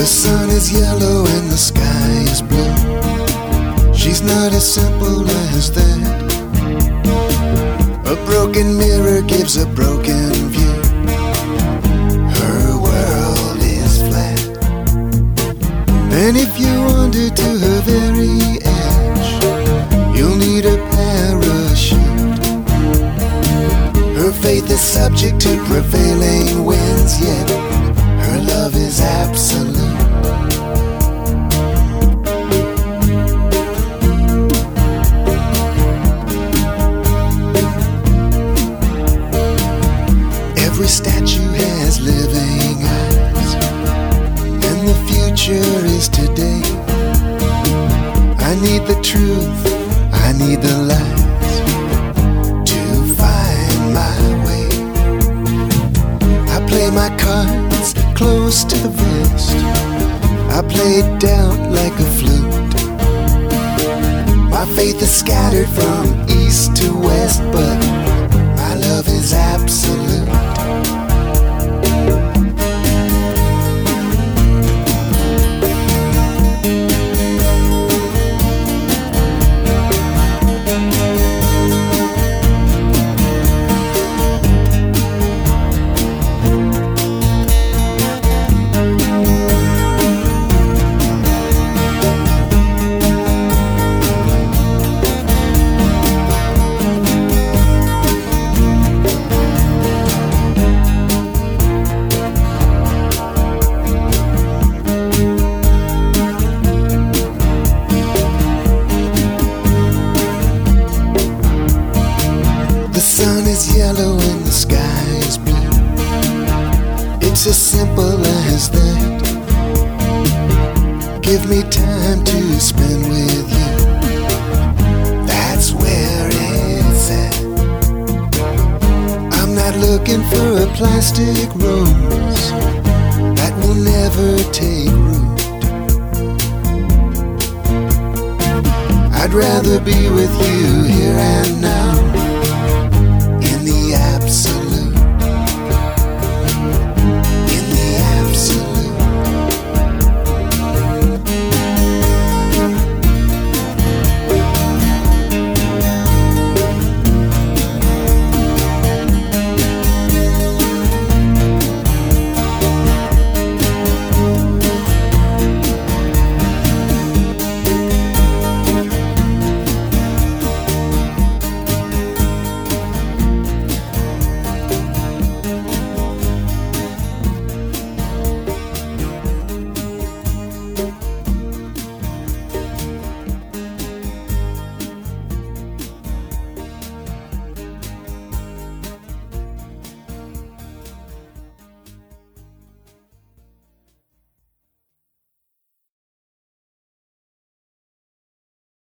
sun is yellow and the sky is blue. She's not as simple as that. A broken mirror gives a broken view. Her world is flat. And if you wander to her very edge, you'll need a parachute. Her faith is subject to prevailing winds, yet her love is absolute. Every statue has living eyes, and the future is today. I need the truth, I need the lies to find my way. I play my cards close to the vest. I play doubt like a flute. My faith is scattered from east to west, but my love is absolute. The sun is yellow and the sky is blue. It's as simple as that. Give me time to spend with you. That's where it's at. I'm not looking for a plastic rose that will never take root. I'd rather be with you here and now.